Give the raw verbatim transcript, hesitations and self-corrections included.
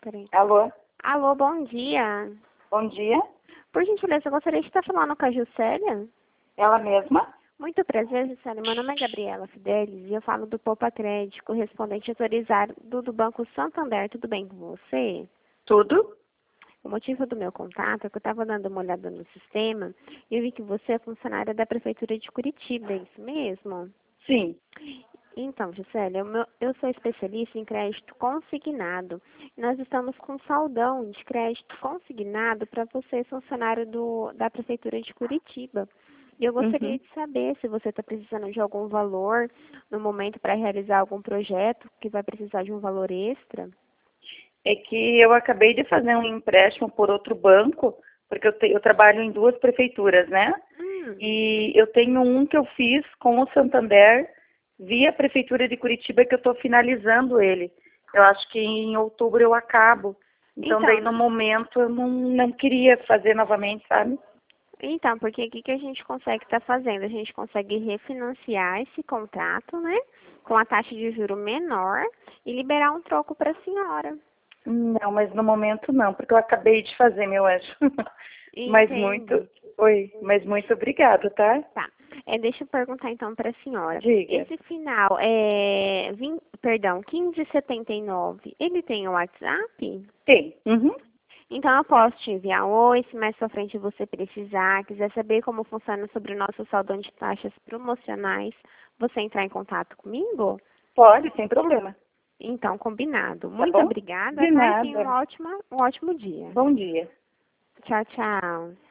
Peraí. Alô? Alô, bom dia. Bom dia. Por gentileza, eu gostaria de estar falando com a Juscelia. Ela mesma? Muito prazer, Juscelia. Meu nome é Gabriela Fidelis e eu falo do Poupa Crédito, correspondente autorizado do Banco Santander. Tudo bem com você? Tudo? O motivo do meu contato é que eu estava dando uma olhada no sistema e eu vi que você é funcionária da Prefeitura de Curitiba, é isso mesmo? Sim. Então, Juscelia, eu, meu- eu sou especialista em crédito consignado. Nós estamos com saldão de crédito consignado para você, funcionário do, da Prefeitura de Curitiba. E eu gostaria Uhum. de saber se você está precisando de algum valor no momento para realizar algum projeto que vai precisar de um valor extra. É que eu acabei de fazer um empréstimo por outro banco, porque eu, te- eu trabalho em duas prefeituras, né? Hum, E eu tenho um que eu fiz com o Santander via Prefeitura de Curitiba, que eu estou finalizando ele. Eu acho que em outubro eu acabo. Então, daí então, no momento eu não, não queria fazer novamente, sabe? Então, porque o que que a gente consegue estar fazendo? A gente consegue refinanciar esse contrato, né? Com a taxa de juro menor e liberar um troco para a senhora. Não, mas no momento não, porque eu acabei de fazer, meu anjo. Mas muito, Entende? oi, mas muito obrigada, tá? Tá. É, deixa eu perguntar então para a senhora. Diga. Esse final é, vinte, perdão, quinze e setenta e nove, ele tem o WhatsApp? Tem. Uhum. Então eu posso te enviar um oi, se mais pra frente você precisar, quiser saber como funciona sobre o nosso saldão de taxas promocionais, você entrar em contato comigo? Pode, sem problema. Então, combinado. Tá Muito bom? obrigada, De tá? E tenha um nada. ótimo, um ótimo dia. Bom dia. Tchau, tchau.